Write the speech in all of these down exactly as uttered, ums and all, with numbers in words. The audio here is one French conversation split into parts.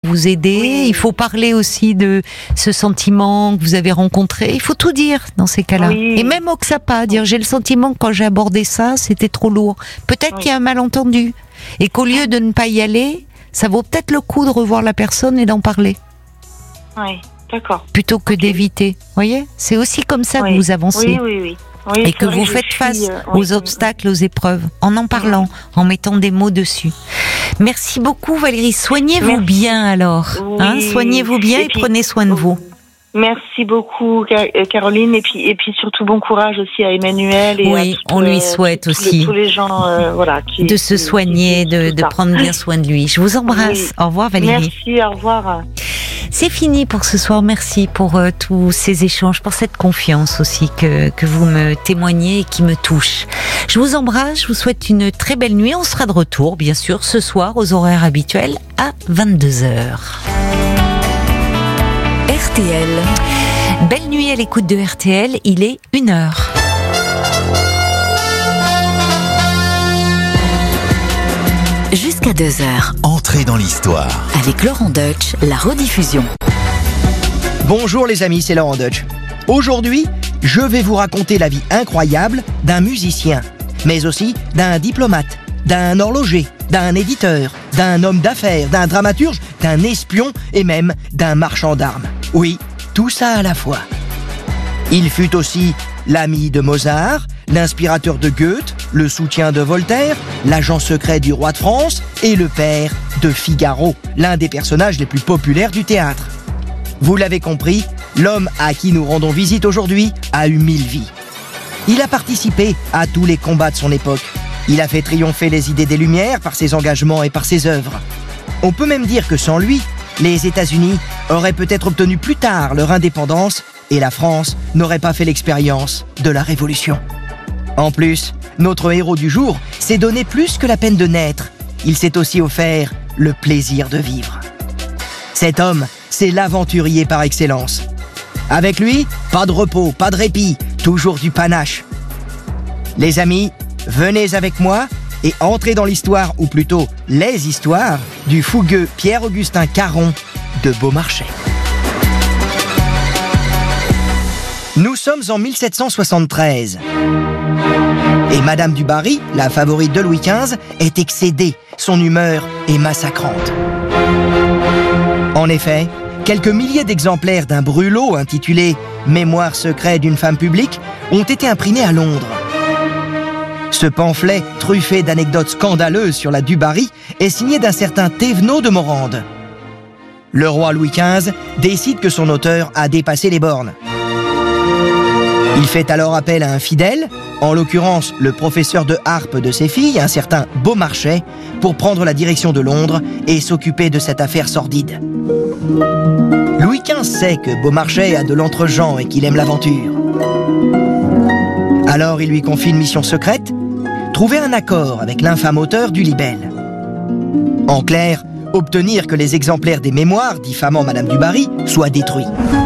vous aider. Oui. Il faut parler aussi de ce sentiment que vous avez rencontré. Il faut tout dire dans ces cas-là. Oui. Et même au Xapa, dire j'ai le sentiment que quand j'ai abordé ça, c'était trop lourd. Peut-être Oui. qu'il y a un malentendu. Et qu'au lieu de ne pas y aller, ça vaut peut-être le coup de revoir la personne et d'en parler. Oui, d'accord. Plutôt que Ok. d'éviter. Vous voyez ? C'est aussi comme ça Oui. que vous avancez. Oui, oui, oui. Oui, Et c'est que vrai vous je faites suis, face euh, aux oui. obstacles, aux épreuves, en en parlant, en mettant des mots dessus. Merci beaucoup Valérie, soignez-vous Merci. bien alors, Oui. hein, soignez-vous bien et, Et puis- prenez soin de vous. Merci beaucoup Ca- euh, Caroline et puis et puis surtout bon courage aussi à Emmanuel et Oui, à tout, on lui euh, souhaite tous- tous aussi les, tous les gens euh, voilà qui De se qui- soigner, qui- de, tout de ça. prendre bien soin de lui. Je vous embrasse, Oui. au revoir Valérie. Merci, au revoir. C'est fini pour ce soir, merci pour euh, tous ces échanges, pour cette confiance aussi que, que vous me témoignez et qui me touche. Je vous embrasse, je vous souhaite une très belle nuit. On sera de retour, bien sûr, ce soir aux horaires habituels à vingt-deux heures. R T L. Belle nuit à l'écoute de R T L, il est une heure. Jusqu'à deux heures. Entrez dans l'histoire. Avec Laurent Deutsch, la rediffusion. Bonjour les amis, c'est Laurent Deutsch. Aujourd'hui, je vais vous raconter la vie incroyable d'un musicien, mais aussi d'un diplomate, d'un horloger, d'un éditeur, d'un homme d'affaires, d'un dramaturge, d'un espion et même d'un marchand d'armes. Oui, tout ça à la fois. Il fut aussi l'ami de Mozart, l'inspirateur de Goethe, le soutien de Voltaire, l'agent secret du roi de France et le père de Figaro, l'un des personnages les plus populaires du théâtre. Vous l'avez compris, l'homme à qui nous rendons visite aujourd'hui a eu mille vies. Il a participé à tous les combats de son époque. Il a fait triompher les idées des Lumières par ses engagements et par ses œuvres. On peut même dire que sans lui, les États-Unis auraient peut-être obtenu plus tard leur indépendance et la France n'aurait pas fait l'expérience de la Révolution. En plus, notre héros du jour s'est donné plus que la peine de naître. Il s'est aussi offert le plaisir de vivre. Cet homme, c'est l'aventurier par excellence. Avec lui, pas de repos, pas de répit, toujours du panache. Les amis, venez avec moi et entrez dans l'histoire, ou plutôt les histoires, du fougueux Pierre-Augustin Caron de Beaumarchais. Nous sommes en mille sept cent soixante-treize. Et Madame du Barry, la favorite de Louis quinze, est excédée. Son humeur est massacrante. En effet, quelques milliers d'exemplaires d'un brûlot intitulé « Mémoire secrète d'une femme publique » ont été imprimés à Londres. Ce pamphlet, truffé d'anecdotes scandaleuses sur la du Barry, est signé d'un certain Thévenot de Morande. Le roi Louis quinze décide que son auteur a dépassé les bornes. Il fait alors appel à un fidèle, en l'occurrence le professeur de harpe de ses filles, un certain Beaumarchais, pour prendre la direction de Londres et s'occuper de cette affaire sordide. Louis quinze sait que Beaumarchais a de l'entre-gens et qu'il aime l'aventure. Alors il lui confie une mission secrète, trouver un accord avec l'infâme auteur du libelle. En clair, obtenir que les exemplaires des mémoires diffamant Madame du Barry soient détruits.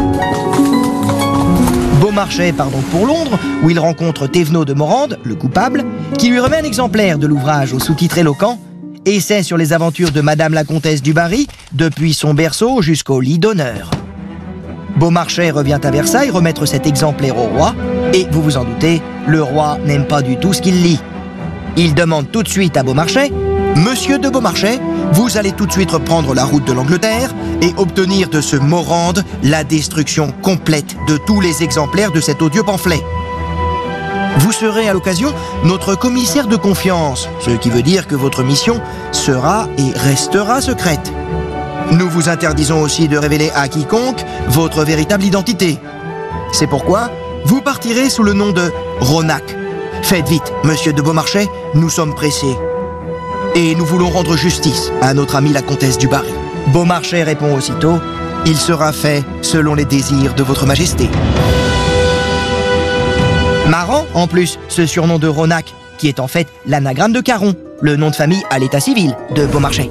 Beaumarchais part donc pour Londres, où il rencontre Thévenot de Morande, le coupable, qui lui remet un exemplaire de l'ouvrage au sous-titre éloquent, Essai sur les aventures de Madame la Comtesse du Barry, depuis son berceau jusqu'au lit d'honneur. Beaumarchais revient à Versailles remettre cet exemplaire au roi, et vous vous en doutez, le roi n'aime pas du tout ce qu'il lit. Il demande tout de suite à Beaumarchais « Monsieur de Beaumarchais, vous allez tout de suite reprendre la route de l'Angleterre et obtenir de ce Morande la destruction complète de tous les exemplaires de cet odieux pamphlet. Vous serez à l'occasion notre commissaire de confiance, ce qui veut dire que votre mission sera et restera secrète. Nous vous interdisons aussi de révéler à quiconque votre véritable identité. C'est pourquoi vous partirez sous le nom de Ronac. Faites vite, monsieur de Beaumarchais, nous sommes pressés. Et nous voulons rendre justice à notre amie la comtesse du Barry. » Beaumarchais répond aussitôt « Il sera fait selon les désirs de votre majesté. » Marrant, en plus, ce surnom de Ronac, qui est en fait l'anagramme de Caron, le nom de famille à l'état civil de Beaumarchais.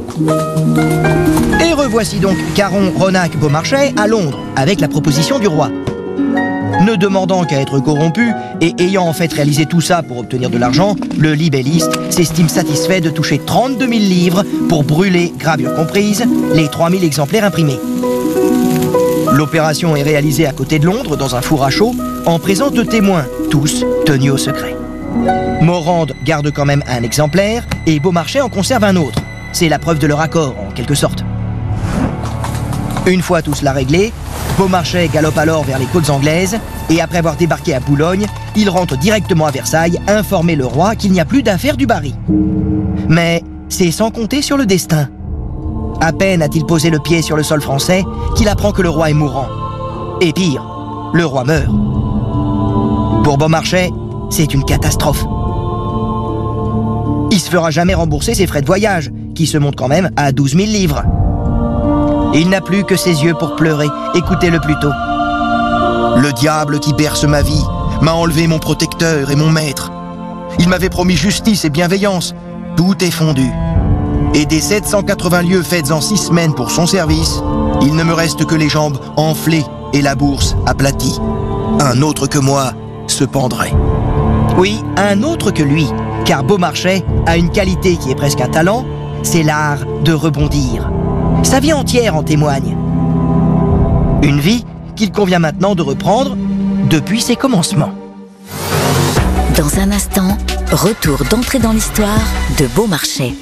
Et revoici donc Caron, Ronac, Beaumarchais à Londres, avec la proposition du roi. Ne demandant qu'à être corrompu et ayant en fait réalisé tout ça pour obtenir de l'argent, le libelliste s'estime satisfait de toucher trente-deux mille livres pour brûler, gravure comprise, les trois mille exemplaires imprimés. L'opération est réalisée à côté de Londres, dans un four à chaud, en présence de témoins, tous tenus au secret. Morande garde quand même un exemplaire et Beaumarchais en conserve un autre. C'est la preuve de leur accord, en quelque sorte. Une fois tout cela réglé, Beaumarchais galope alors vers les côtes anglaises et après avoir débarqué à Boulogne, il rentre directement à Versailles informer le roi qu'il n'y a plus d'affaire du Barry. Mais c'est sans compter sur le destin. À peine a-t-il posé le pied sur le sol français qu'il apprend que le roi est mourant. Et pire, le roi meurt. Pour Beaumarchais, c'est une catastrophe. Il se fera jamais rembourser ses frais de voyage, qui se montent quand même à douze mille livres. Il n'a plus que ses yeux pour pleurer. Écoutez-le plutôt. Le diable qui berce ma vie m'a enlevé mon protecteur et mon maître. Il m'avait promis justice et bienveillance. Tout est fondu. Et des sept cent quatre-vingts lieues faites en six semaines pour son service, il ne me reste que les jambes enflées et la bourse aplatie. Un autre que moi se pendrait. Oui, un autre que lui, car Beaumarchais a une qualité qui est presque un talent, c'est l'art de rebondir. Sa vie entière en témoigne. Une vie qu'il convient maintenant de reprendre depuis ses commencements. Dans un instant, retour d'entrée dans l'histoire de Beaumarchais.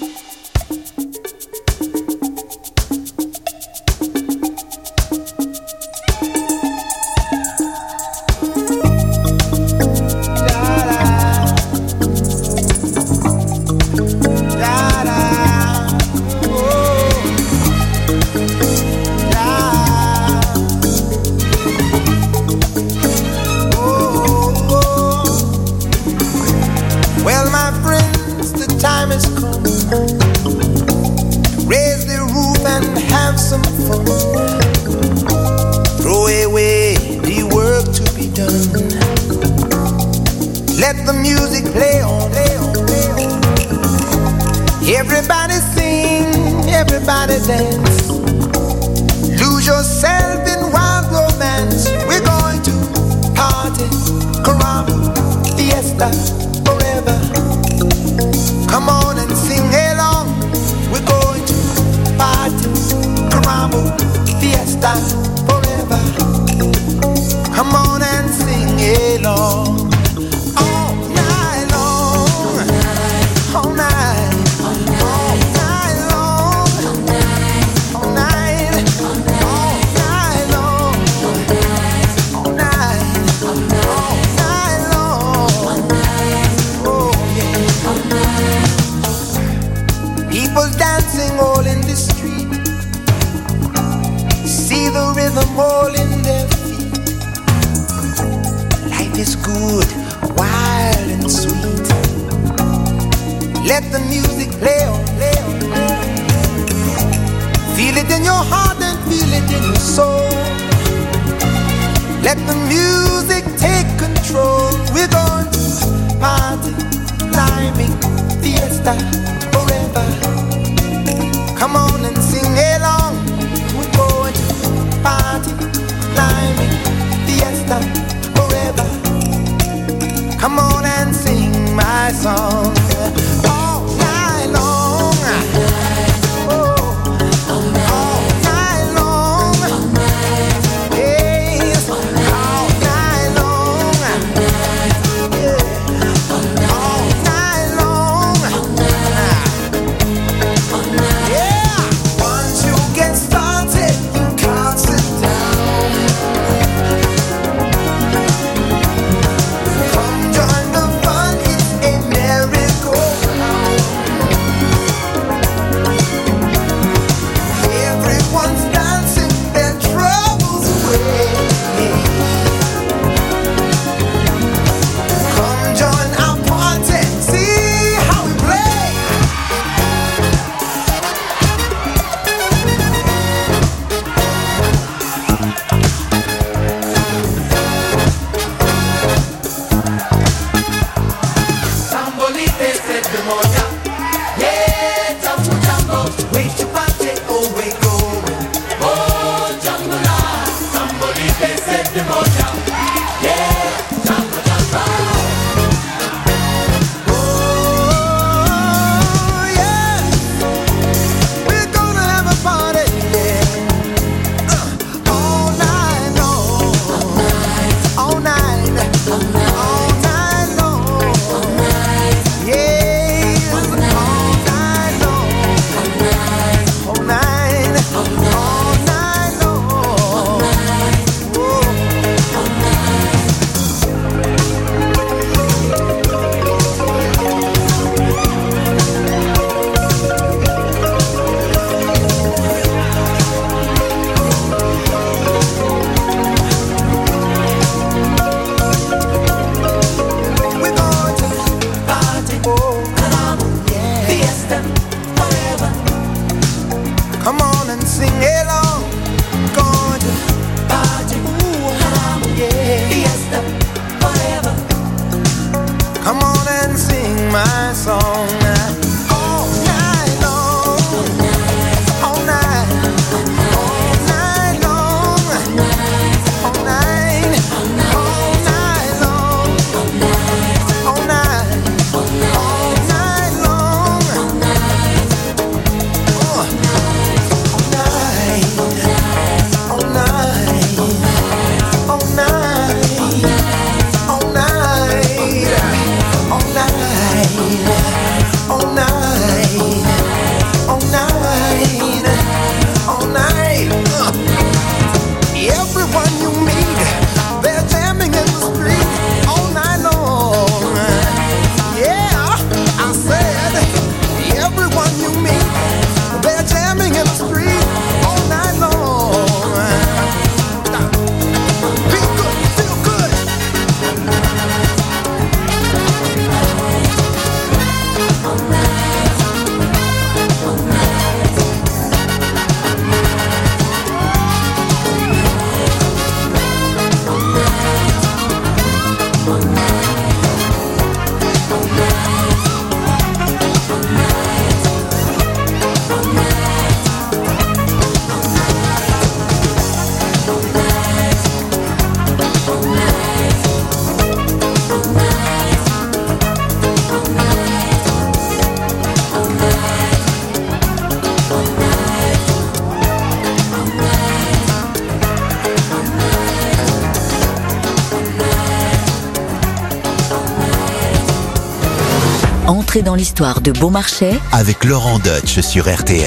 d'entrer dans l'histoire de Beaumarchais avec Laurent Deutsch sur R T L.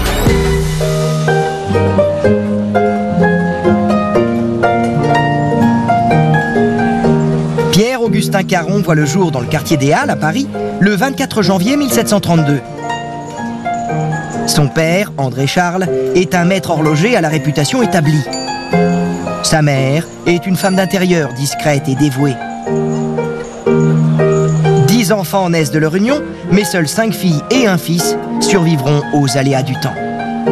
Pierre-Augustin Caron voit le jour dans le quartier des Halles, à Paris, le vingt-quatre janvier mille sept cent trente-deux. Son père, André Charles, est un maître horloger à la réputation établie. Sa mère est une femme d'intérieur discrète et dévouée. Dix enfants naissent de leur union, mais seules cinq filles et un fils survivront aux aléas du temps.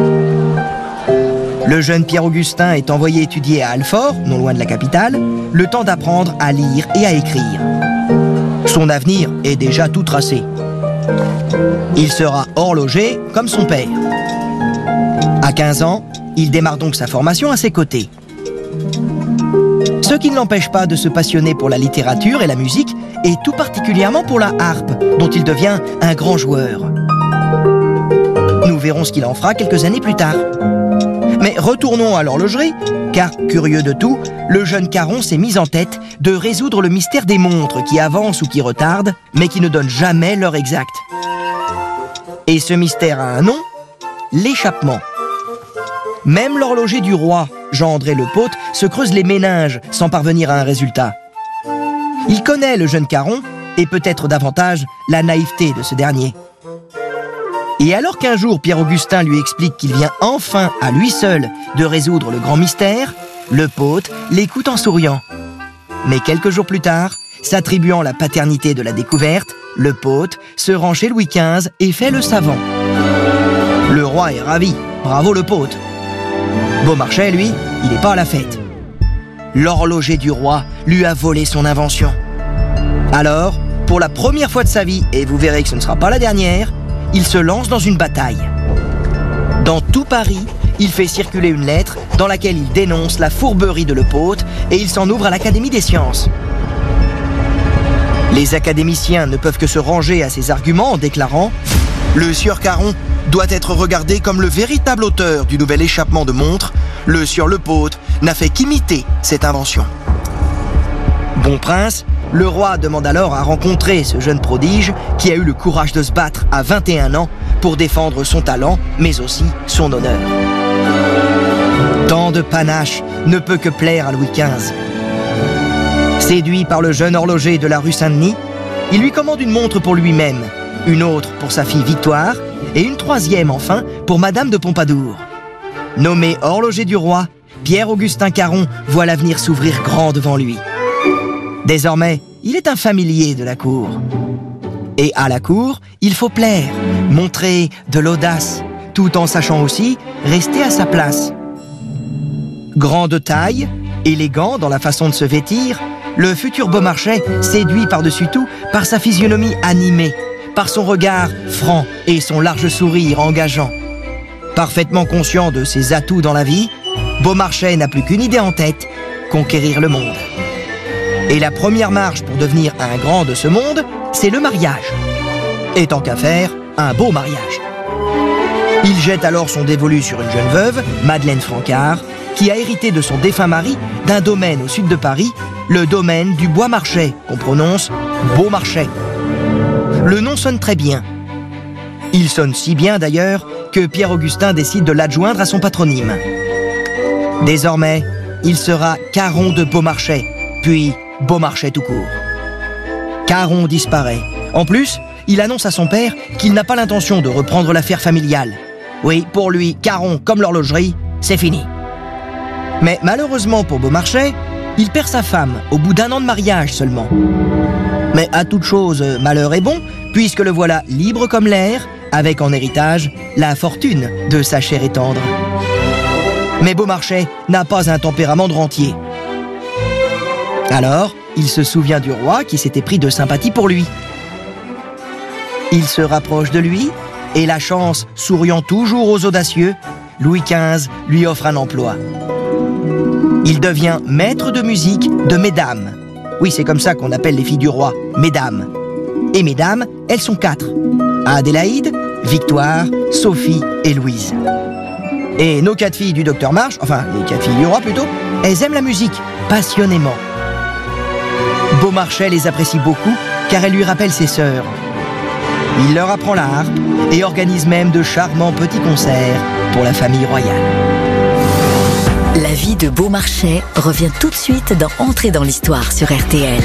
Le jeune Pierre-Augustin est envoyé étudier à Alfort, non loin de la capitale, le temps d'apprendre à lire et à écrire. Son avenir est déjà tout tracé. Il sera horloger comme son père. À quinze ans, il démarre donc sa formation à ses côtés. Ce qui ne l'empêche pas de se passionner pour la littérature et la musique, et tout particulièrement pour la harpe, dont il devient un grand joueur. Nous verrons ce qu'il en fera quelques années plus tard. Mais retournons à l'horlogerie, car, curieux de tout, le jeune Caron s'est mis en tête de résoudre le mystère des montres qui avancent ou qui retardent, mais qui ne donnent jamais l'heure exacte. Et ce mystère a un nom, l'échappement. Même l'horloger du roi, Jean-André Lepôtre, se creuse les méninges sans parvenir à un résultat. Il connaît le jeune Caron, et peut-être davantage la naïveté de ce dernier. Et alors qu'un jour Pierre-Augustin lui explique qu'il vient enfin à lui seul de résoudre le grand mystère, Lepôtre l'écoute en souriant. Mais quelques jours plus tard, s'attribuant la paternité de la découverte, Lepôtre se rend chez Louis quinze et fait le savant. Le roi est ravi, bravo Lepôtre. Beaumarchais, lui, il n'est pas à la fête. L'horloger du roi lui a volé son invention. Alors, pour la première fois de sa vie, et vous verrez que ce ne sera pas la dernière, il se lance dans une bataille. Dans tout Paris, il fait circuler une lettre dans laquelle il dénonce la fourberie de Lepôtre et il s'en ouvre à l'Académie des sciences. Les académiciens ne peuvent que se ranger à ses arguments en déclarant « Le sieur Caron doit être regardé comme le véritable auteur du nouvel échappement de montre. Le sieur Lepôtre n'a fait qu'imiter cette invention. » Bon prince, le roi demande alors à rencontrer ce jeune prodige qui a eu le courage de se battre à vingt et un ans pour défendre son talent, mais aussi son honneur. Tant de panache ne peut que plaire à Louis quinze. Séduit par le jeune horloger de la rue Saint-Denis, il lui commande une montre pour lui-même, une autre pour sa fille Victoire et une troisième enfin pour Madame de Pompadour. Nommé horloger du roi, Pierre-Augustin Caron voit l'avenir s'ouvrir grand devant lui. Désormais, il est un familier de la cour. Et à la cour, il faut plaire, montrer de l'audace, tout en sachant aussi rester à sa place. Grand de taille, élégant dans la façon de se vêtir, le futur Beaumarchais séduit par-dessus tout par sa physionomie animée, par son regard franc et son large sourire engageant. Parfaitement conscient de ses atouts dans la vie, Beaumarchais n'a plus qu'une idée en tête, conquérir le monde. Et la première marche pour devenir un grand de ce monde, c'est le mariage. Et tant qu'à faire, un beau mariage. Il jette alors son dévolu sur une jeune veuve, Madeleine Francard, qui a hérité de son défunt mari d'un domaine au sud de Paris, le domaine du Bois-Marchais, qu'on prononce Beaumarchais. Le nom sonne très bien. Il sonne si bien d'ailleurs que Pierre-Augustin décide de l'adjoindre à son patronyme. Désormais, il sera Caron de Beaumarchais, puis Beaumarchais tout court. Caron disparaît. En plus, il annonce à son père qu'il n'a pas l'intention de reprendre l'affaire familiale. Oui, pour lui, Caron, comme l'horlogerie, c'est fini. Mais malheureusement pour Beaumarchais, il perd sa femme au bout d'un an de mariage seulement. Mais à toute chose, malheur est bon, puisque le voilà libre comme l'air, avec en héritage la fortune de sa chère et tendre. Mais Beaumarchais n'a pas un tempérament de rentier. Alors, il se souvient du roi qui s'était pris de sympathie pour lui. Il se rapproche de lui, et la chance souriant toujours aux audacieux, Louis quinze lui offre un emploi. Il devient maître de musique de mesdames. Oui, c'est comme ça qu'on appelle les filles du roi, mesdames. Et mesdames, elles sont quatre. Adélaïde, Victoire, Sophie et Louise. Et nos quatre filles du docteur March, enfin les quatre filles du roi plutôt, elles aiment la musique, passionnément. Beaumarchais les apprécie beaucoup car elles lui rappellent ses sœurs. Il leur apprend la harpe et organise même de charmants petits concerts pour la famille royale. La vie de Beaumarchais revient tout de suite dans Entrer dans l'histoire sur R T L.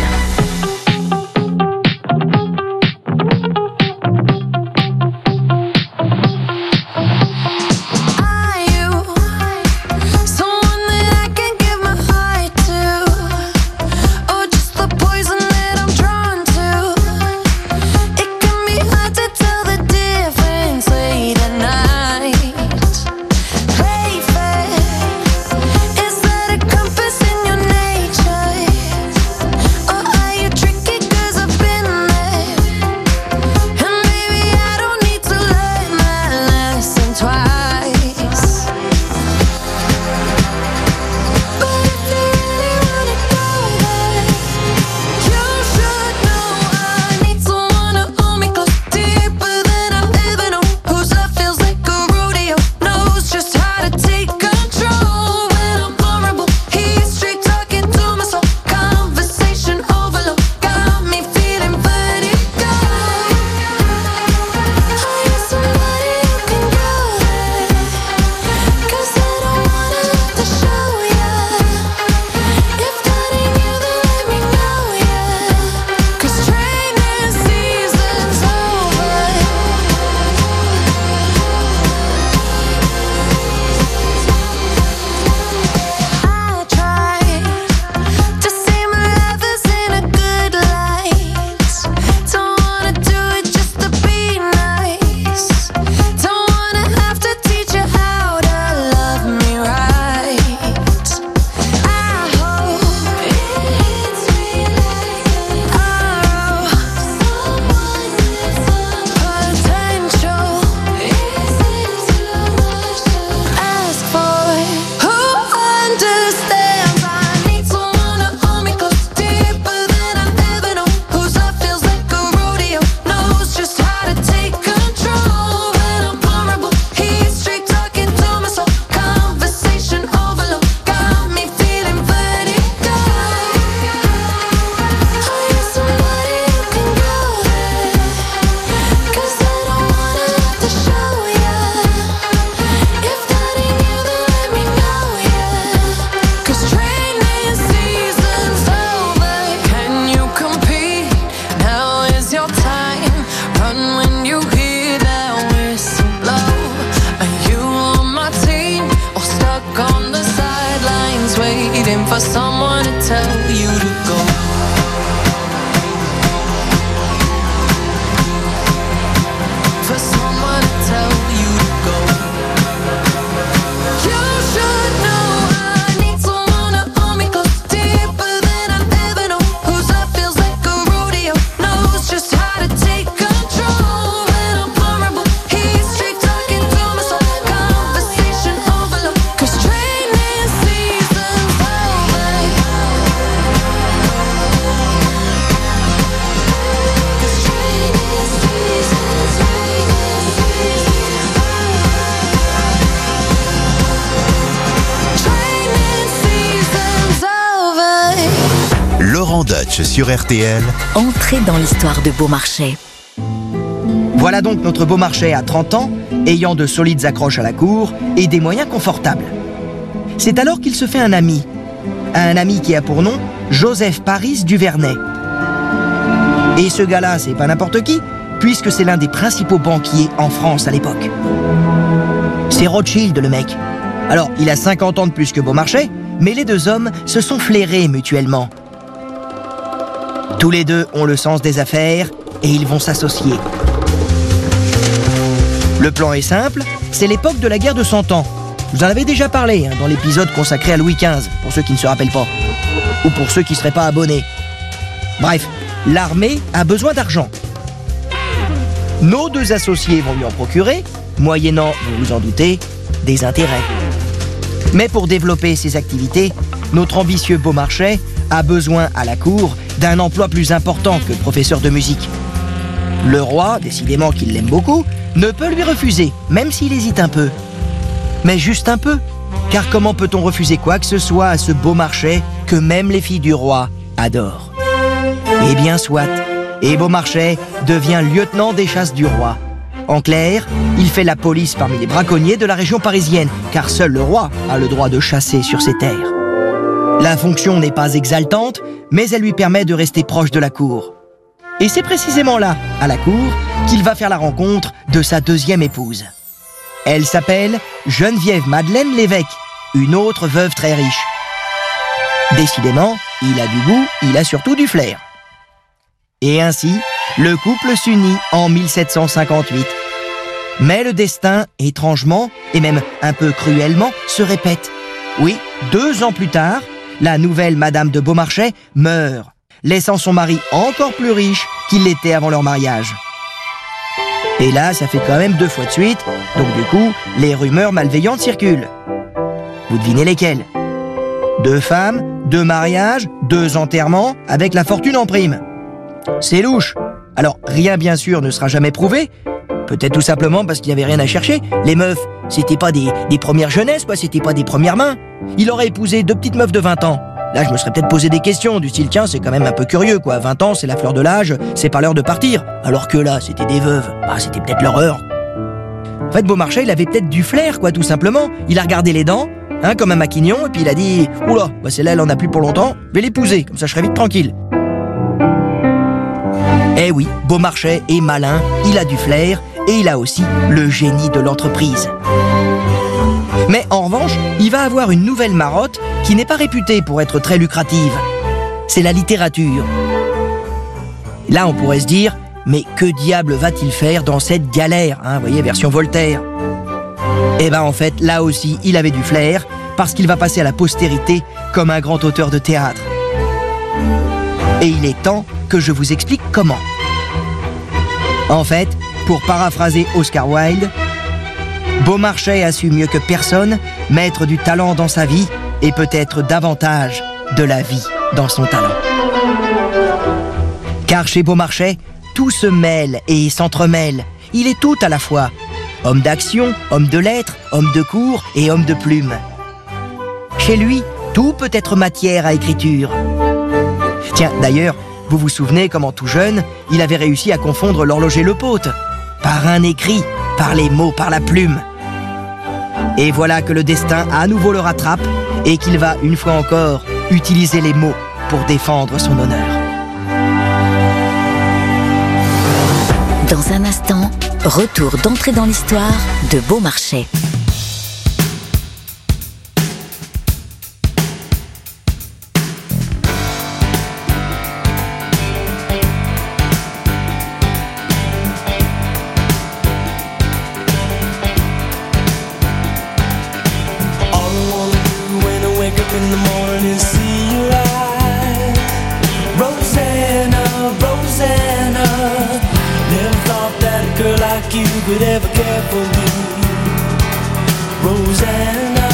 for someone to tell you to go. For someone to tell you to go. You should know I need someone to hold me close, deeper than I've ever known. Whose love feels like a rodeo, knows just how to take control. When I'm vulnerable, he's straight talking to my soul. Conversation overload, 'cause training season's over. 'Cause training season's Training season's over. Laurent Deutsch sur R T L. Entrez dans l'histoire de Beaumarchais. Voilà donc notre Beaumarchais à trente ans, ayant de solides accroches à la cour et des moyens confortables. C'est alors qu'il se fait un ami. Un ami qui a pour nom Joseph Paris Duvernay. Et ce gars-là, c'est pas n'importe qui, puisque c'est l'un des principaux banquiers en France à l'époque. C'est Rothschild, le mec. Alors, il a cinquante ans de plus que Beaumarchais, mais les deux hommes se sont flairés mutuellement. Tous les deux ont le sens des affaires et ils vont s'associer. Le plan est simple, c'est l'époque de la guerre de Cent Ans. Je vous en avais déjà parlé hein, dans l'épisode consacré à Louis quinze, pour ceux qui ne se rappellent pas. Ou pour ceux qui ne seraient pas abonnés. Bref, l'armée a besoin d'argent. Nos deux associés vont lui en procurer, moyennant, vous vous en doutez, des intérêts. Mais pour développer ses activités, notre ambitieux Beaumarchais a besoin à la cour d'un emploi plus important que professeur de musique. Le roi, décidément qu'il l'aime beaucoup, ne peut lui refuser, même s'il hésite un peu. Mais juste un peu, car comment peut-on refuser quoi que ce soit à ce Beaumarchais que même les filles du roi adorent? Eh bien soit, et Beaumarchais devient lieutenant des chasses du roi. En clair, il fait la police parmi les braconniers de la région parisienne, car seul le roi a le droit de chasser sur ses terres. La fonction n'est pas exaltante, mais elle lui permet de rester proche de la cour. Et c'est précisément là, à la cour, qu'il va faire la rencontre de sa deuxième épouse. Elle s'appelle Geneviève Madeleine Lévesque, une autre veuve très riche. Décidément, il a du goût, il a surtout du flair. Et ainsi, le couple s'unit en mille sept cent cinquante-huit. Mais le destin, étrangement, et même un peu cruellement, se répète. Oui, deux ans plus tard, la nouvelle Madame de Beaumarchais meurt, laissant son mari encore plus riche qu'il l'était avant leur mariage. Et là, ça fait quand même deux fois de suite, donc du coup, les rumeurs malveillantes circulent. Vous devinez lesquelles? Deux femmes, deux mariages, deux enterrements, avec la fortune en prime. C'est louche. Alors, rien bien sûr ne sera jamais prouvé. Peut-être tout simplement parce qu'il n'y avait rien à chercher. Les meufs, c'était pas des, des premières jeunesses, quoi, c'était pas des premières mains. Il aurait épousé deux petites meufs de vingt ans. Là, je me serais peut-être posé des questions du style, tiens, c'est quand même un peu curieux, quoi. vingt ans, c'est la fleur de l'âge, c'est pas l'heure de partir. Alors que là, c'était des veuves. Bah, c'était peut-être leur heure. En fait, Beaumarchais, il avait peut-être du flair, quoi, tout simplement. Il a regardé les dents, hein, comme un maquignon, et puis il a dit, oula, bah, celle-là, elle en a plus pour longtemps, je vais l'épouser, comme ça je serai vite tranquille. Eh oui, Beaumarchais est malin, il a du flair, et il a aussi le génie de l'entreprise. Mais en revanche, il va avoir une nouvelle marotte qui n'est pas réputée pour être très lucrative. C'est la littérature. Là, on pourrait se dire, mais que diable va-t-il faire dans cette galère, hein, vous voyez, version Voltaire. Eh ben en fait, là aussi, il avait du flair, parce qu'il va passer à la postérité comme un grand auteur de théâtre. Et il est temps que je vous explique comment. En fait, pour paraphraser Oscar Wilde, Beaumarchais a su mieux que personne mettre du talent dans sa vie et peut-être davantage de la vie dans son talent. Car chez Beaumarchais, tout se mêle et s'entremêle. Il est tout à la fois. Homme d'action, homme de lettres, homme de cour et homme de plume. Chez lui, tout peut être matière à écriture. Tiens, d'ailleurs, vous vous souvenez comment tout jeune, il avait réussi à confondre l'horloger Le Pôte par un écrit, par les mots, par la plume. Et voilà que le destin à nouveau le rattrape et qu'il va, une fois encore, utiliser les mots pour défendre son honneur. Dans un instant, retour d'entrée dans l'histoire de Beaumarchais. Could ever care for me, Rosanna.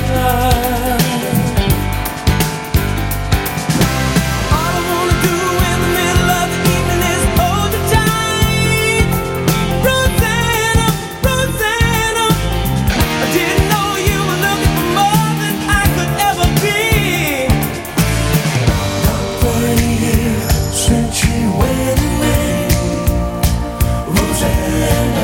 All I wanna do in the middle of the evening is hold you tight, Rosanna, Rosanna. I didn't know you were looking for more than I could ever be. Not for a year since you went away, Rosanna.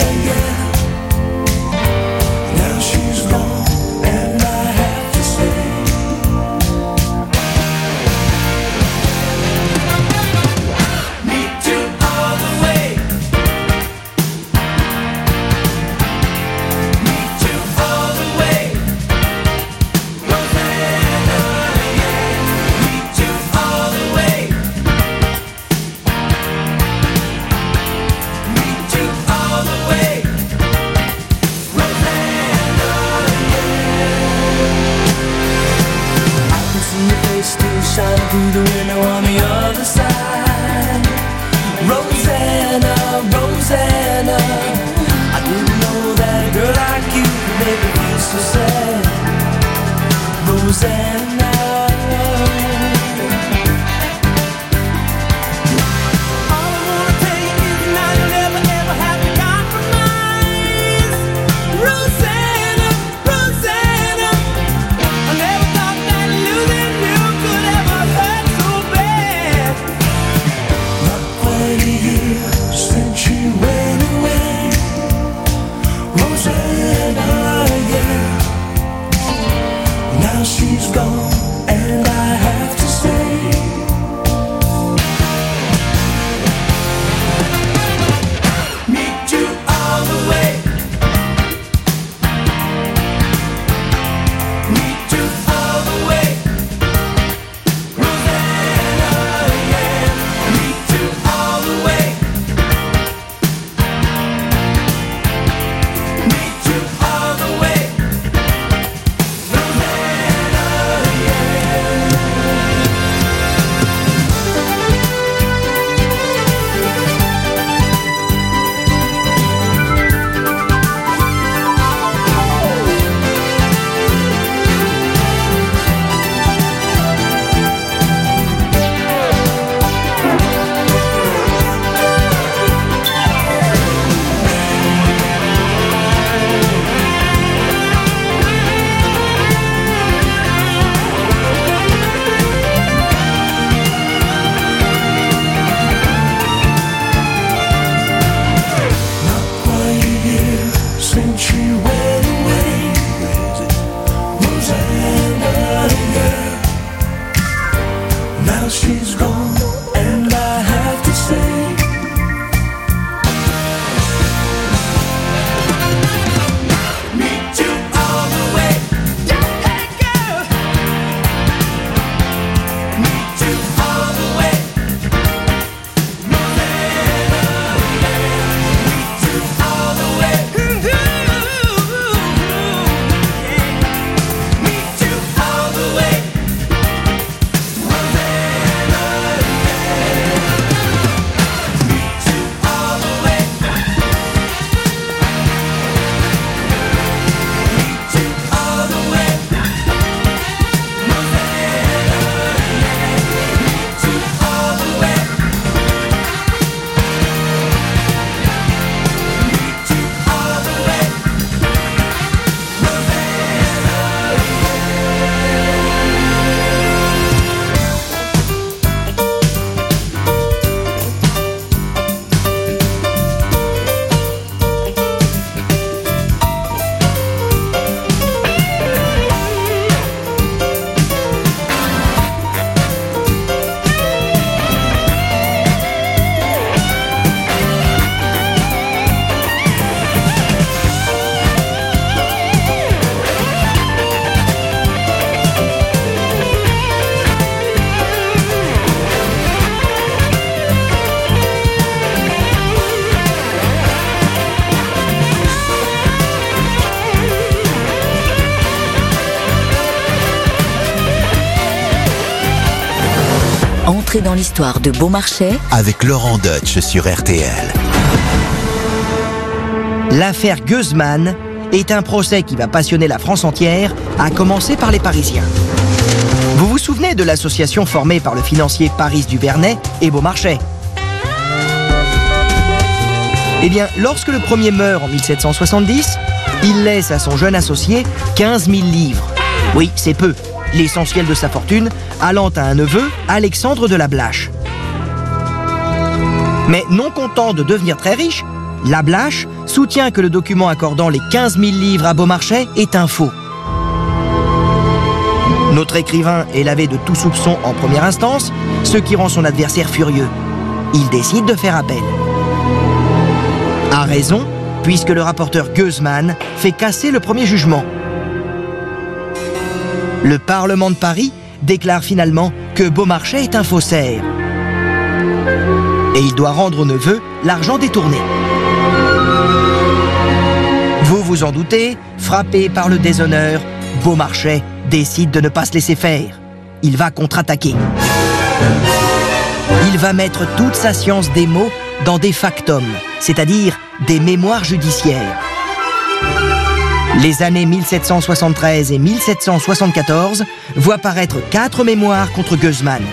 Shining through the window on the other side, Rosanna, Rosanna. I didn't know that a girl like you could make me feel so sad, Rosanna. All I wanna tell you is now you'll never ever have to compromise, Rosanna, Rosanna. I never thought that losing you could ever hurt so bad. Not for Now she's gone, and I have to say, meet you all the way. Meet you all the way. Rosanna, yeah. Meet you all the way. Meet you all the way. Since she went away, Rosanna, yeah. Now she's gone, and I have to say, meet you all the way. Hey girl, meet you all the way. Rosanna, yeah. Meet you all the way. Entrez dans l'histoire de Beaumarchais avec Laurent Deutsch sur R T L. L'affaire Guzman est un procès qui va passionner la France entière, à commencer par les Parisiens. Vous vous souvenez de l'association formée par le financier Paris Duvernay et Beaumarchais? Eh bien, lorsque le premier meurt en mille sept cent soixante-dix, il laisse à son jeune associé quinze mille livres. Oui, c'est peu. L'essentiel de sa fortune allant à un neveu, Alexandre de la Blache. Mais non content de devenir très riche, la Blache soutient que le document accordant les quinze mille livres à Beaumarchais est un faux. Notre écrivain est lavé de tout soupçon en première instance, ce qui rend son adversaire furieux. Il décide de faire appel. A raison, puisque le rapporteur Guzman fait casser le premier jugement. Le Parlement de Paris déclare finalement que Beaumarchais est un faussaire. Et il doit rendre au neveu l'argent détourné. Vous vous en doutez, frappé par le déshonneur, Beaumarchais décide de ne pas se laisser faire. Il va contre-attaquer. Il va mettre toute sa science des mots dans des factums, c'est-à-dire des mémoires judiciaires. Les années mille sept cent soixante-treize et mille sept cent soixante-quatorze voient paraître quatre mémoires contre Guzman.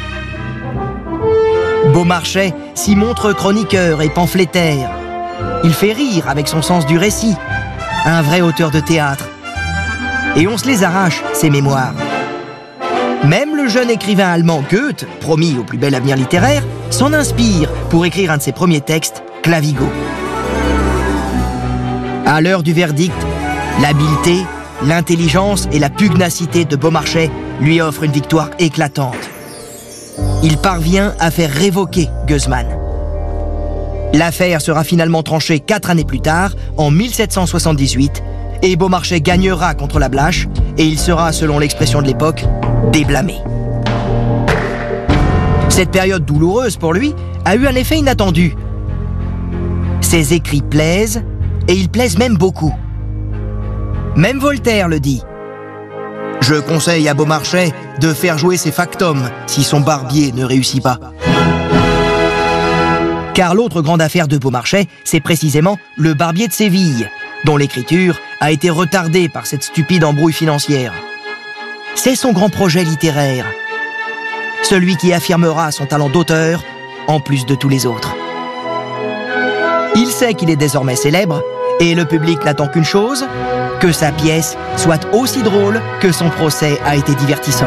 Beaumarchais s'y montre chroniqueur et pamphlétaire. Il fait rire avec son sens du récit, un vrai auteur de théâtre. Et on se les arrache, ces mémoires. Même le jeune écrivain allemand Goethe, promis au plus bel avenir littéraire, s'en inspire pour écrire un de ses premiers textes, Clavigo. À l'heure du verdict, l'habileté l'intelligence et la pugnacité de Beaumarchais lui offrent une victoire éclatante. Il parvient à faire révoquer Guzman. L'affaire sera finalement tranchée quatre années plus tard, en mille sept cent soixante-dix-huit, et Beaumarchais gagnera contre la Blache, et il sera, selon l'expression de l'époque, déblâmé. Cette période douloureuse pour lui a eu un effet inattendu. Ses écrits plaisent, et ils plaisent même beaucoup. Même Voltaire le dit. Je conseille à Beaumarchais de faire jouer ses factums si son barbier ne réussit pas. Car l'autre grande affaire de Beaumarchais, c'est précisément le Barbier de Séville, dont l'écriture a été retardée par cette stupide embrouille financière. C'est son grand projet littéraire, celui qui affirmera son talent d'auteur en plus de tous les autres. Il sait qu'il est désormais célèbre, et le public n'attend qu'une chose, que sa pièce soit aussi drôle que son procès a été divertissant.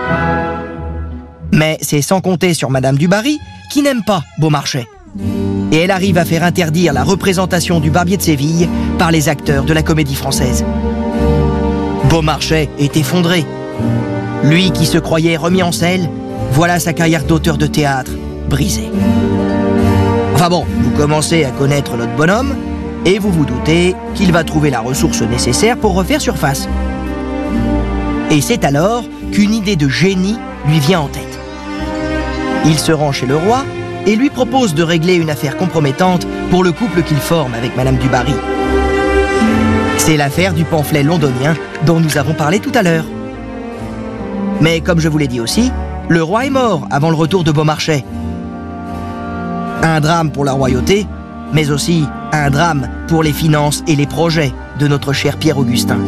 Mais c'est sans compter sur Madame du Barry, qui n'aime pas Beaumarchais. Et elle arrive à faire interdire la représentation du Barbier de Séville par les acteurs de la Comédie Française. Beaumarchais est effondré. Lui qui se croyait remis en selle, voilà sa carrière d'auteur de théâtre brisée. Enfin bon, vous commencez à connaître notre bonhomme, et vous vous doutez qu'il va trouver la ressource nécessaire pour refaire surface. Et c'est alors qu'une idée de génie lui vient en tête. Il se rend chez le roi et lui propose de régler une affaire compromettante pour le couple qu'il forme avec Madame du Barry. C'est l'affaire du pamphlet londonien dont nous avons parlé tout à l'heure. Mais comme je vous l'ai dit aussi, le roi est mort avant le retour de Beaumarchais. Un drame pour la royauté, mais aussi un drame pour les finances et les projets de notre cher Pierre-Augustin.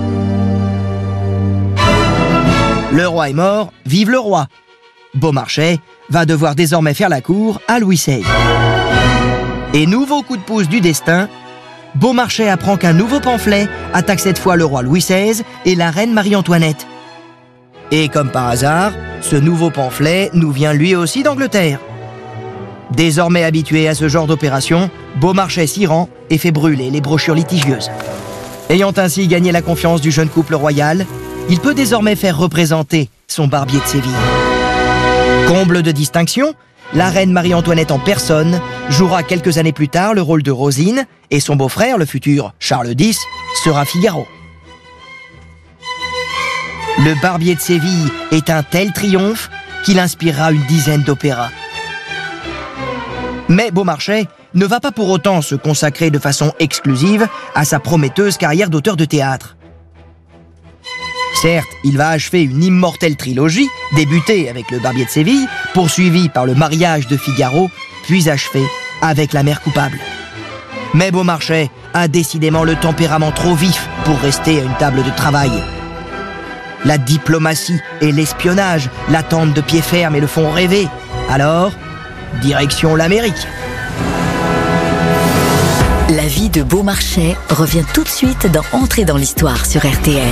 Le roi est mort, vive le roi! Beaumarchais va devoir désormais faire la cour à Louis seize. Et nouveau coup de pouce du destin, Beaumarchais apprend qu'un nouveau pamphlet attaque cette fois le roi Louis seize et la reine Marie-Antoinette. Et comme par hasard, ce nouveau pamphlet nous vient lui aussi d'Angleterre. Désormais habitué à ce genre d'opération, Beaumarchais s'y rend et fait brûler les brochures litigieuses. Ayant ainsi gagné la confiance du jeune couple royal, il peut désormais faire représenter son Barbier de Séville. Comble de distinction, la reine Marie-Antoinette en personne jouera quelques années plus tard le rôle de Rosine et son beau-frère, le futur Charles dix, sera Figaro. Le Barbier de Séville est un tel triomphe qu'il inspirera une dizaine d'opéras. Mais Beaumarchais ne va pas pour autant se consacrer de façon exclusive à sa prometteuse carrière d'auteur de théâtre. Certes, il va achever une immortelle trilogie, débutée avec le Barbier de Séville, poursuivie par le mariage de Figaro, puis achevée avec la mère coupable. Mais Beaumarchais a décidément le tempérament trop vif pour rester à une table de travail. La diplomatie et l'espionnage l'attendent de pied ferme et le font rêver. Alors, direction l'Amérique. La vie de Beaumarchais revient tout de suite dans Entrer dans l'histoire sur R T L.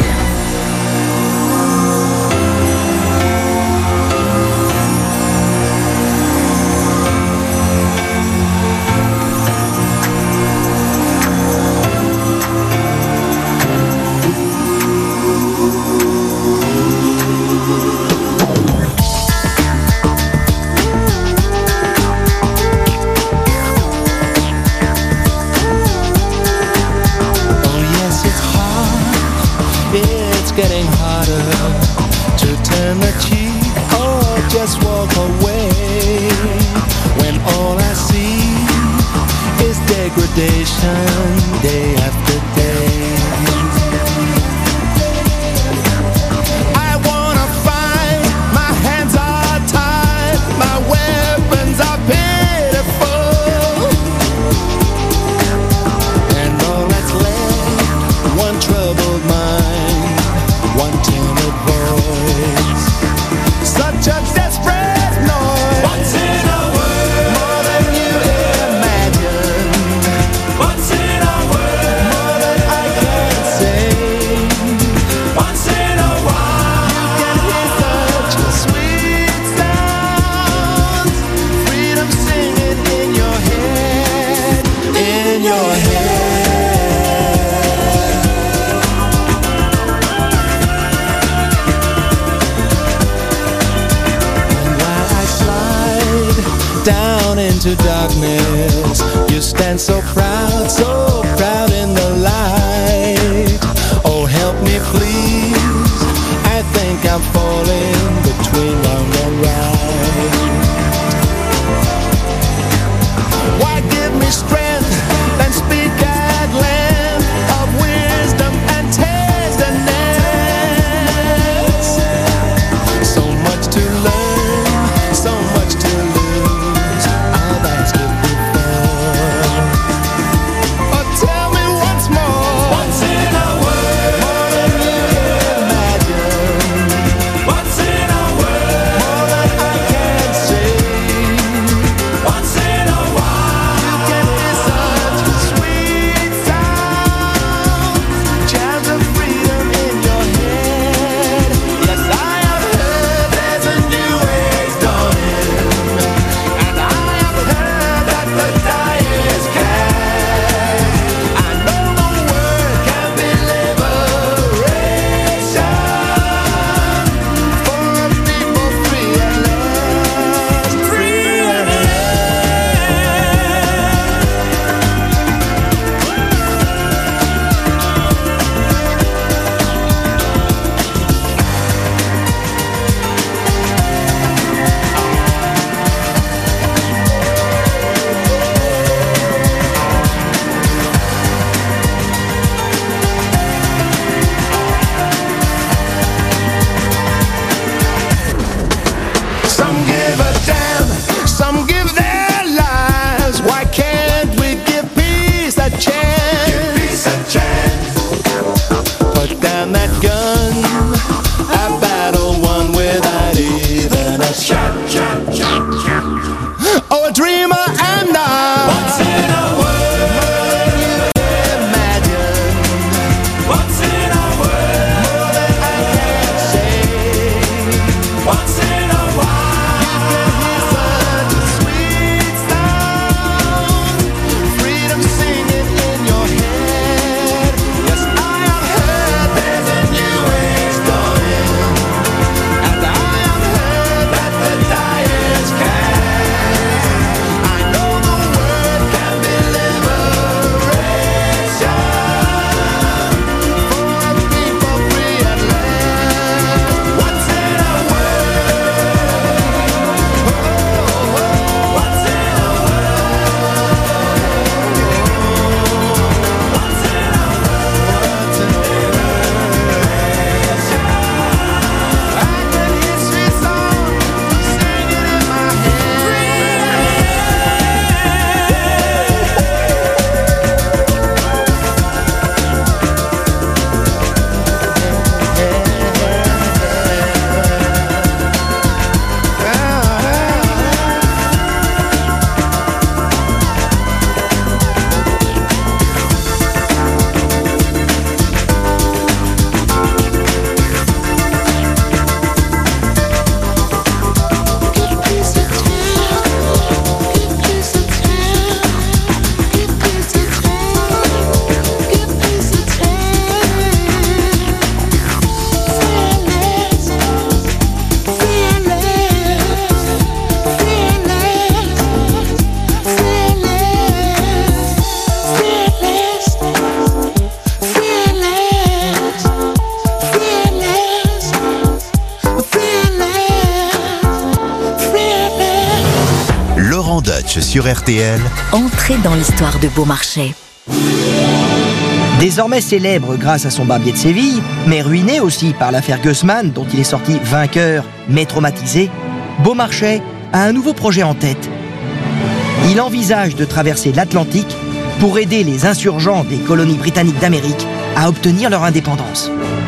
Oh yes, it's hard. Yeah. down into darkness. You stand so proud, so proud in the light. Oh, help me please, I think I'm falling between wrong and right. Why give me strength and speak at length of wisdom and tenderness? So much to learn, so much to lose, I've asked it before. Oh, tell me once more, what's in a word? More than you can imagine. What's in a word? More than I can say. What's in a while? You can hear such sweet sounds, chimes of freedom in your head. Yes, I have heard there's a new age dawning, and I have heard that the die is cast. I know the word can be liberation for a people free at last. Free at last. Some give a damn, some give their lives. Why can't we give peace a chance? Give peace a chance. Put down that gun, a battle won without even a shot. shot, shot, shot. Oh, a dreamer am now. What's in a word? More than you imagine. What's in a word? More than I can say. What's in a while? You can hear such a sweet sound, freedom singing in your head. Yes, I have heard there's a new age dawning, and I have heard that the die is cast. I know the word can be liberation for a people free at last. What's in a word? What's in a What's in a What's in a I can hear sweet songs singing in my Laurent Deutsch sur R T L. Entrez dans l'histoire de Beaumarchais. Désormais célèbre grâce à son barbier de Séville, mais ruiné aussi par l'affaire Gusman, dont il est sorti vainqueur, mais traumatisé, Beaumarchais a un nouveau projet en tête. Il envisage de traverser l'Atlantique pour aider les insurgents des colonies britanniques d'Amérique à obtenir leur indépendance.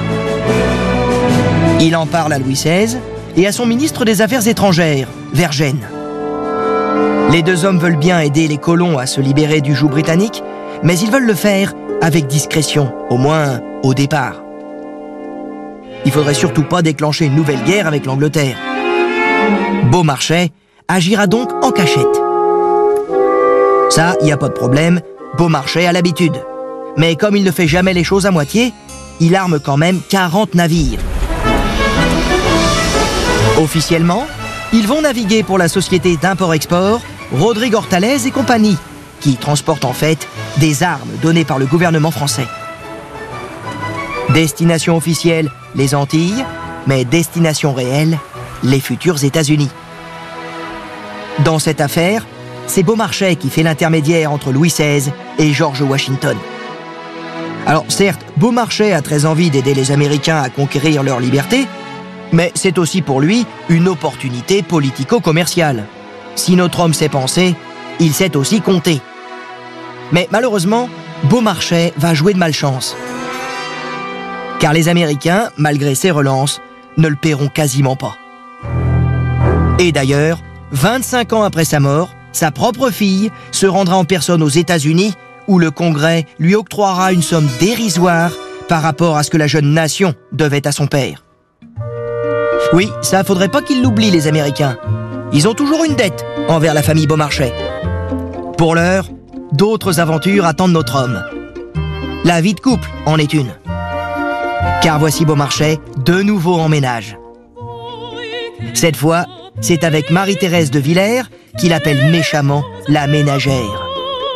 Il en parle à Louis seize et à son ministre des Affaires étrangères, Vergennes. Les deux hommes veulent bien aider les colons à se libérer du joug britannique, mais ils veulent le faire avec discrétion, au moins au départ. Il faudrait surtout pas déclencher une nouvelle guerre avec l'Angleterre. Beaumarchais agira donc en cachette. Ça, y a pas de problème, Beaumarchais a l'habitude. Mais comme il ne fait jamais les choses à moitié, il arme quand même quarante navires. Officiellement, ils vont naviguer pour la société d'import-export Rodrigue Hortalez et compagnie, qui transporte en fait des armes données par le gouvernement français. Destination officielle, les Antilles, mais destination réelle, les futurs États-Unis. Dans cette affaire, c'est Beaumarchais qui fait l'intermédiaire entre Louis seize et George Washington. Alors certes, Beaumarchais a très envie d'aider les Américains à conquérir leur liberté, mais c'est aussi pour lui une opportunité politico-commerciale. Si notre homme sait penser, il sait aussi compter. Mais malheureusement, Beaumarchais va jouer de malchance. Car les Américains, malgré ses relances, ne le paieront quasiment pas. Et d'ailleurs, vingt-cinq ans après sa mort, sa propre fille se rendra en personne aux États-Unis où le Congrès lui octroiera une somme dérisoire par rapport à ce que la jeune nation devait à son père. Oui, ça faudrait pas qu'ils l'oublient les Américains. Ils ont toujours une dette envers la famille Beaumarchais. Pour l'heure, d'autres aventures attendent notre homme. La vie de couple en est une. Car voici Beaumarchais de nouveau en ménage. Cette fois, c'est avec Marie-Thérèse de Villers qu'il appelle méchamment la ménagère.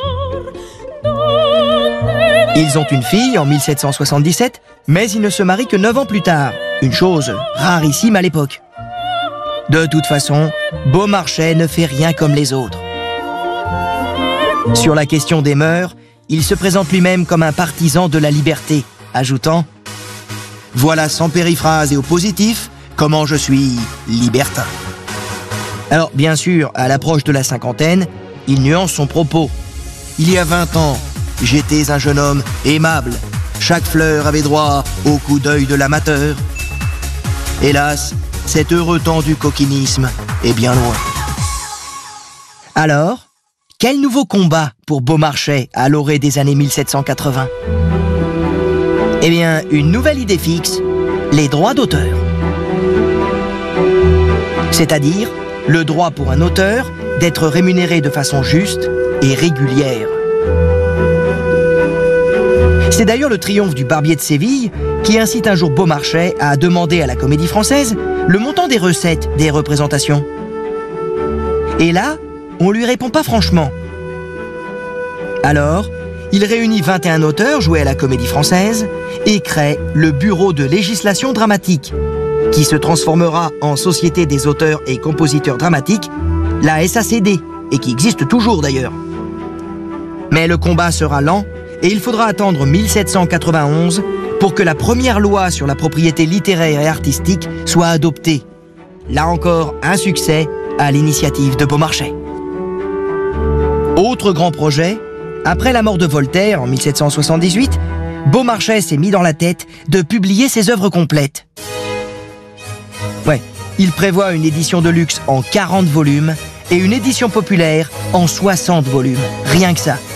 Ils ont une fille en mille sept cent soixante-dix-sept, mais ils ne se marient que neuf ans plus tard, une chose rarissime à l'époque. De toute façon, Beaumarchais ne fait rien comme les autres. Sur la question des mœurs, il se présente lui-même comme un partisan de la liberté, ajoutant « Voilà sans périphrase et au positif comment je suis libertin. » Alors, bien sûr, à l'approche de la cinquantaine, il nuance son propos. Il y a vingt ans, j'étais un jeune homme aimable. Chaque fleur avait droit au coup d'œil de l'amateur. Hélas, cet heureux temps du coquinisme est bien loin. Alors, quel nouveau combat pour Beaumarchais à l'orée des années mille sept cent quatre-vingts? Eh bien, une nouvelle idée fixe, les droits d'auteur. C'est-à-dire le droit pour un auteur d'être rémunéré de façon juste et régulière. C'est d'ailleurs le triomphe du Barbier de Séville qui incite un jour Beaumarchais à demander à la Comédie Française le montant des recettes des représentations. Et là, on lui répond pas franchement. Alors, il réunit vingt et un auteurs joués à la Comédie Française et crée le Bureau de législation dramatique, qui se transformera en Société des auteurs et compositeurs dramatiques, la S A C D, et qui existe toujours d'ailleurs. Mais le combat sera lent et il faudra attendre mille sept cent quatre-vingt-onze pour que la première loi sur la propriété littéraire et artistique soit adoptée. Là encore, un succès à l'initiative de Beaumarchais. Autre grand projet, après la mort de Voltaire en mille sept cent soixante-dix-huit, Beaumarchais s'est mis dans la tête de publier ses œuvres complètes. Ouais, il prévoit une édition de luxe en quarante volumes et une édition populaire en soixante volumes, rien que ça.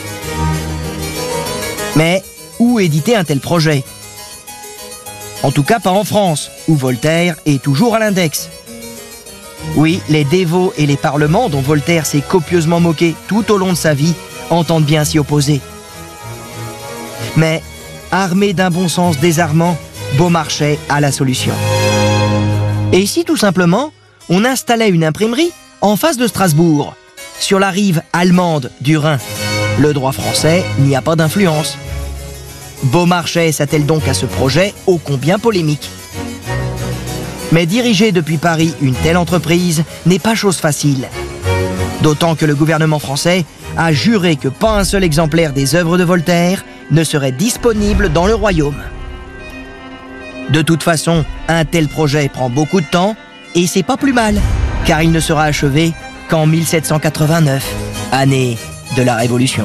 Mais où éditer un tel projet? En tout cas pas en France, où Voltaire est toujours à l'index. Oui, les dévots et les parlements dont Voltaire s'est copieusement moqué tout au long de sa vie entendent bien s'y opposer. Mais, armé d'un bon sens désarmant, Beaumarchais a la solution. Et si tout simplement, on installait une imprimerie en face de Strasbourg, sur la rive allemande du Rhin? Le droit français n'y a pas d'influence. Beaumarchais s'attelle donc à ce projet ô combien polémique. Mais diriger depuis Paris une telle entreprise n'est pas chose facile. D'autant que le gouvernement français a juré que pas un seul exemplaire des œuvres de Voltaire ne serait disponible dans le royaume. De toute façon, un tel projet prend beaucoup de temps et c'est pas plus mal, car il ne sera achevé qu'en mille sept cent quatre-vingt-neuf, année de la Révolution.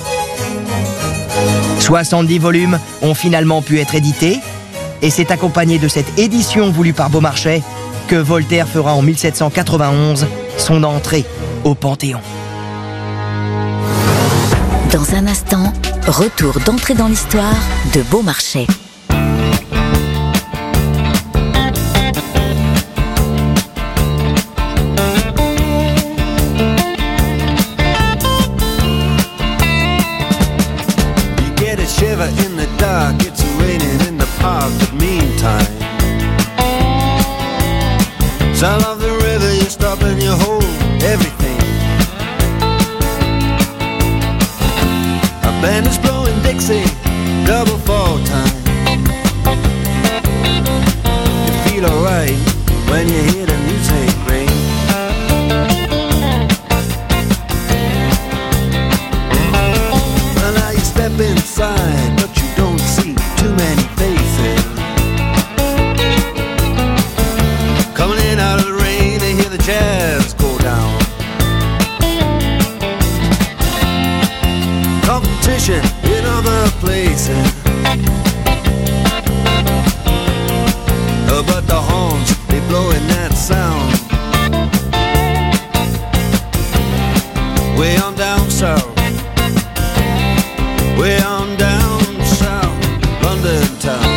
soixante-dix volumes ont finalement pu être édités, et c'est accompagné de cette édition voulue par Beaumarchais que Voltaire fera en mille sept cent quatre-vingt-onze son entrée au Panthéon. Dans un instant, retour d'entrée dans l'histoire de Beaumarchais. In the dark, it's raining in the park, but meantime, sound of the river you stop and you hold everything. A band is blowing Dixie, double fall time. You feel alright when you hear the music ring. Well, now you step inside, but you don't see too many faces. Coming in out of the rain, they hear the jazz go down. Competition in other places, uh, but the horns, they blowing that sound. Way on down south, way on down south, London town.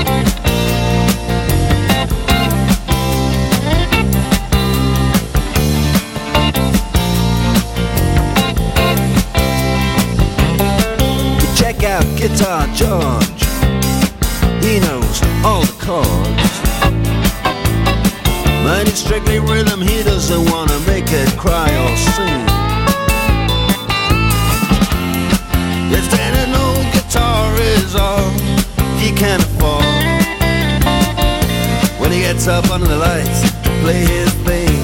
Check out Guitar George, he knows all the chords. But it's strictly rhythm, he doesn't wanna make it cry or sing. If then an old guitar is all he can afford, when he gets up under the lights to play his thing.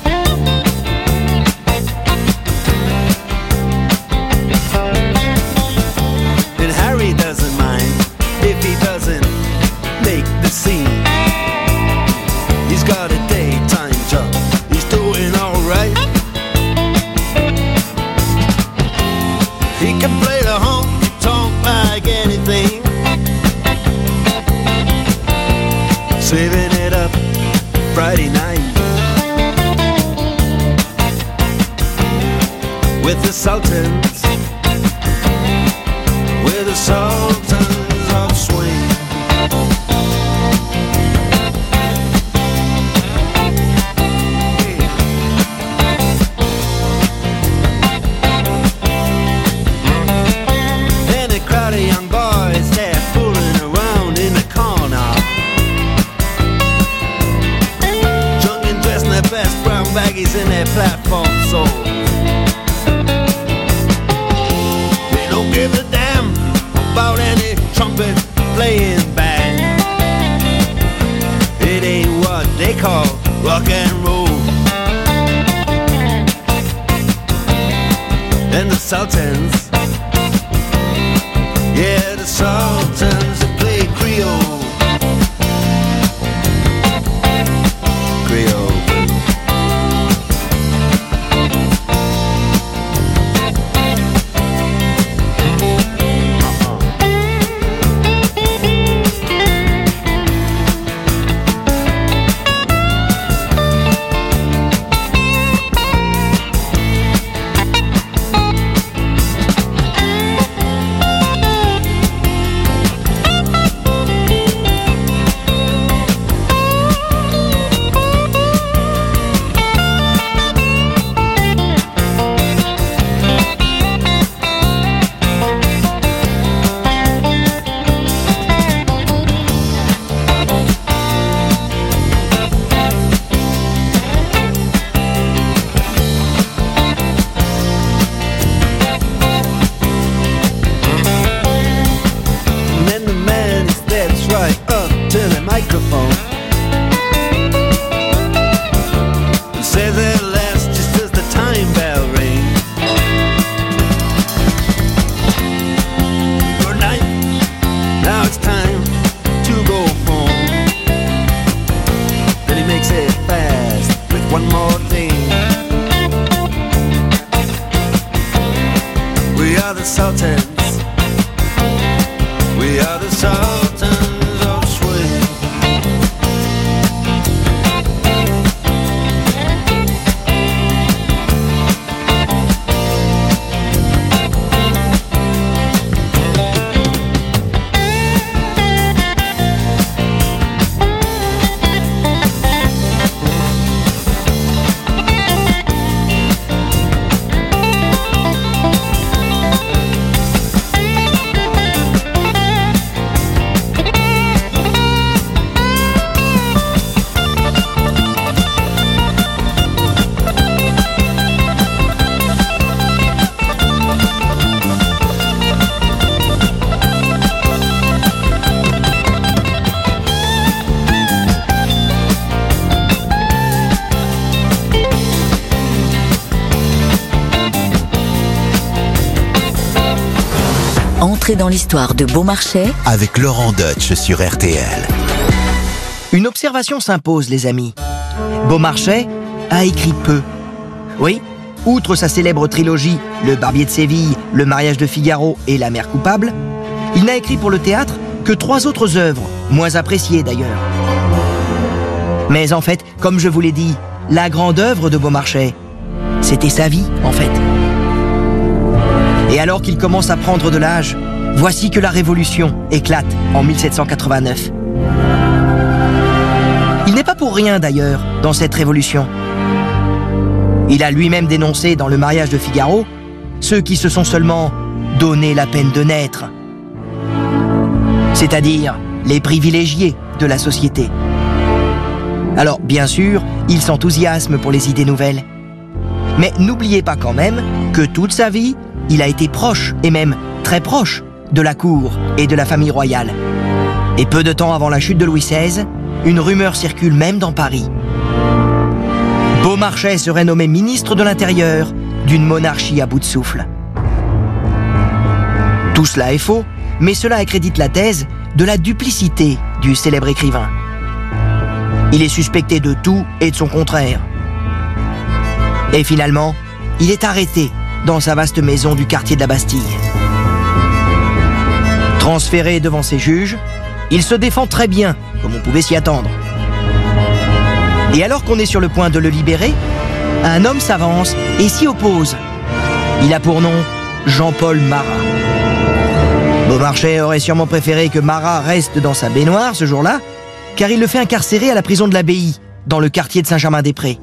And Harry doesn't mind if he doesn't make the scene. He's got a daytime job, he's doing alright. He can play the honky-tonk like anything, saving it up Friday night with the Sultans, with the Sultans of Swing. And a crowd of young boys, they're fooling around in the corner, drunk and dressed in their best brown baggies in their platform soles. They don't give a damn about any trumpet playing band. It ain't what they call rock and roll. And the Sultans, yeah, the Sultans that play Creole. Creole. Entrez dans l'histoire de Beaumarchais avec Laurent Deutsch sur R T L. Une observation s'impose, les amis. Beaumarchais a écrit peu. Oui, outre sa célèbre trilogie Le Barbier de Séville, Le Mariage de Figaro et La Mère coupable, il n'a écrit pour le théâtre que trois autres œuvres, moins appréciées d'ailleurs. Mais en fait, comme je vous l'ai dit, la grande œuvre de Beaumarchais, c'était sa vie, en fait. Et alors qu'il commence à prendre de l'âge, voici que la Révolution éclate en mille sept cent quatre-vingt-neuf. Il n'est pas pour rien d'ailleurs dans cette révolution. Il a lui-même dénoncé dans Le Mariage de Figaro ceux qui se sont seulement donné la peine de naître, c'est-à-dire les privilégiés de la société. Alors bien sûr, il s'enthousiasme pour les idées nouvelles. Mais n'oubliez pas quand même que toute sa vie, il a été proche, et même très proche, de la cour et de la famille royale. Et peu de temps avant la chute de Louis seize, une rumeur circule même dans Paris. Beaumarchais serait nommé ministre de l'Intérieur d'une monarchie à bout de souffle. Tout cela est faux, mais cela accrédite la thèse de la duplicité du célèbre écrivain. Il est suspecté de tout et de son contraire. Et finalement, il est arrêté dans sa vaste maison du quartier de la Bastille. Transféré devant ses juges, il se défend très bien, comme on pouvait s'y attendre. Et alors qu'on est sur le point de le libérer, un homme s'avance et s'y oppose. Il a pour nom Jean-Paul Marat. Beaumarchais aurait sûrement préféré que Marat reste dans sa baignoire ce jour-là, car il le fait incarcérer à la prison de l'Abbaye, dans le quartier de Saint-Germain-des-Prés.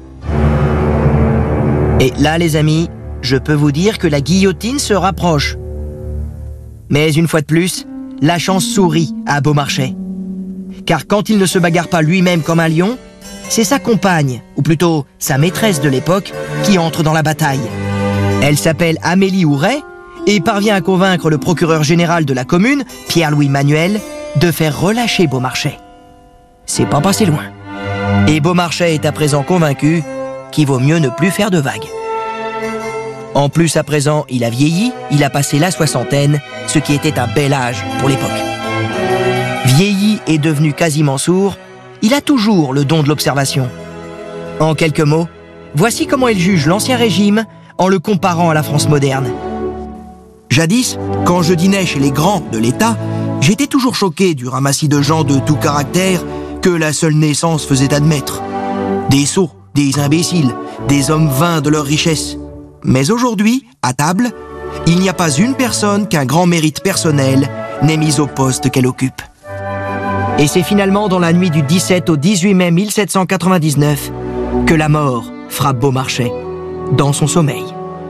Et là, les amis, je peux vous dire que la guillotine se rapproche. Mais une fois de plus, la chance sourit à Beaumarchais. Car quand il ne se bagarre pas lui-même comme un lion, c'est sa compagne, ou plutôt sa maîtresse de l'époque, qui entre dans la bataille. Elle s'appelle Amélie Ouret et parvient à convaincre le procureur général de la commune, Pierre-Louis Manuel, de faire relâcher Beaumarchais. C'est pas passé loin. Et Beaumarchais est à présent convaincu qu'il vaut mieux ne plus faire de vagues. En plus, à présent, il a vieilli, il a passé la soixantaine, ce qui était un bel âge pour l'époque. Vieilli et devenu quasiment sourd, il a toujours le don de l'observation. En quelques mots, voici comment il juge l'Ancien Régime en le comparant à la France moderne. Jadis, quand je dînais chez les grands de l'État, j'étais toujours choqué du ramassis de gens de tout caractère que la seule naissance faisait admettre. Des sots, des imbéciles, des hommes vains de leur richesse. Mais aujourd'hui, à table, il n'y a pas une personne qu'un grand mérite personnel n'ait mis au poste qu'elle occupe. Et c'est finalement dans la nuit du dix-sept au dix-huit mai mille sept cent quatre-vingt-dix-neuf que la mort frappe Beaumarchais dans son sommeil.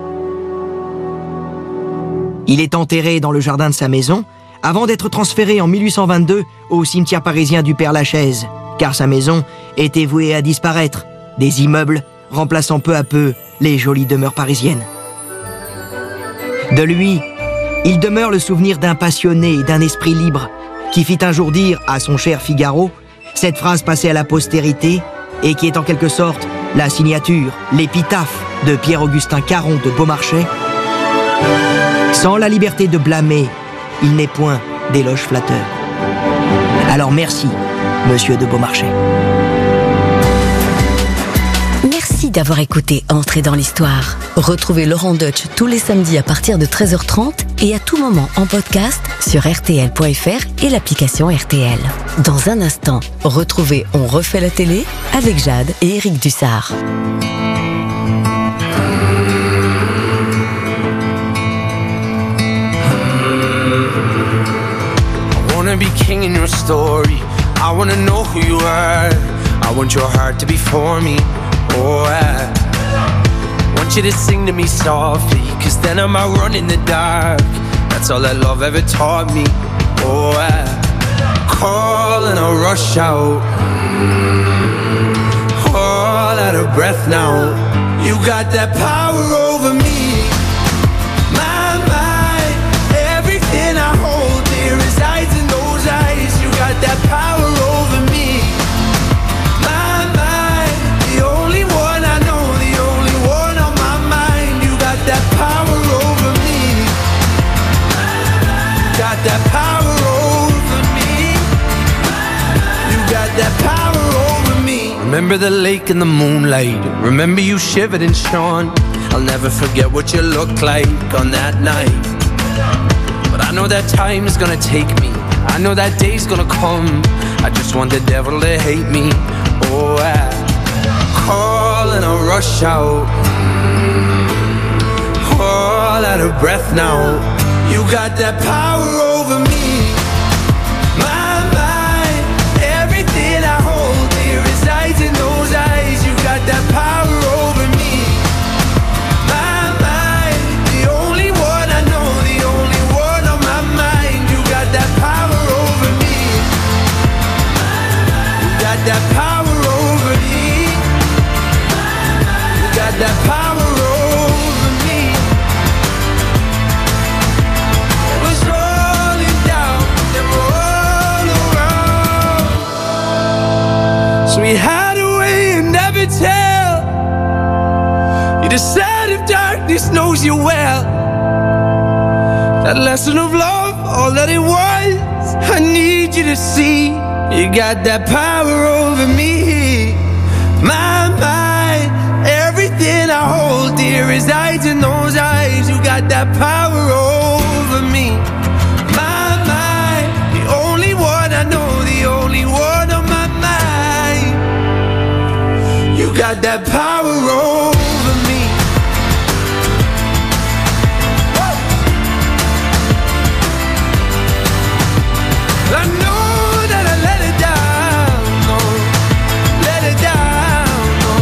Il est enterré dans le jardin de sa maison avant d'être transféré en mille huit cent vingt-deux au cimetière parisien du Père-Lachaise, car sa maison était vouée à disparaître, des immeubles remplaçant peu à peu les jolies demeures parisiennes. De lui, il demeure le souvenir d'un passionné et d'un esprit libre qui fit un jour dire à son cher Figaro cette phrase passée à la postérité et qui est en quelque sorte la signature, l'épitaphe de Pierre-Augustin Caron de Beaumarchais. Sans la liberté de blâmer, il n'est point d'éloge flatteur. Alors merci, monsieur de Beaumarchais. Merci d'avoir écouté Entrer dans l'Histoire. Retrouvez Laurent Deutsch tous les samedis à partir de treize heures trente et à tout moment en podcast sur R T L point F R et l'application R T L. Dans un instant, retrouvez On refait la télé avec Jade et Éric Dussard. I wanna be king in your story. I wanna know who you are. I want your heart to be for me. Oh, I want you to sing to me softly, cause then I might run in the dark. That's all that love ever taught me. Oh, I call and I rush out, all out of breath now. You got that power over me. My mind, everything I hold dear resides in those eyes. You got that power over me. My mind, the only one I know, the only one on my mind. You got that power over me. Got Remember the lake and the moonlight. Remember you shivered and shone. I'll never forget what you looked like on that night. But I know that time is gonna take me. I know that day's gonna come. I just want the devil to hate me. Oh, I call and I rush out. All out of breath now. You got that power over me. My mind, everything I hold dear resides in those eyes. You got that power over me. My mind, the only one I know, the only one on my mind. You got that power over me. You got that power over me. You got that power over me. So we hide away and never tell. You decide if darkness knows you well. That lesson of love, all that it was, I need you to see. You got that power over me. My mind, everything I hold dear resides in those eyes. You got that power over me. My mind, the only one I know, the only one on my mind. You got that power over.